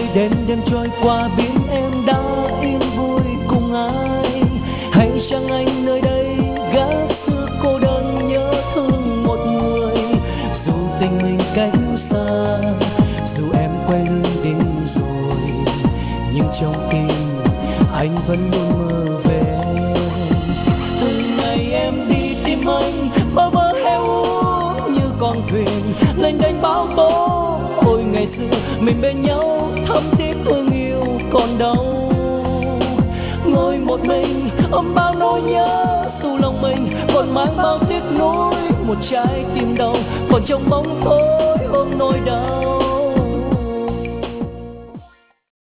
đêm đêm trôi qua biết em đã yên vui cùng ai, hay chăng anh nơi đây gác xưa cô đơn nhớ thương một người. Dù tình mình cách xa, dù em quay lưng đi rồi, nhưng trong tim anh vẫn luôn mơ về em. Từ ngày em đi tìm anh, bơ vơ heo hút như con thuyền lênh đênh bão tố. Ôi ngày xưa mình bên nhau thắm thiết thương yêu còn đâu. Ngồi một mình ôm bao nỗi nhớ, dù lòng mình còn mang bao tiếc nuối. Một trái tim đau còn trong bóng tối ôm nỗi đau.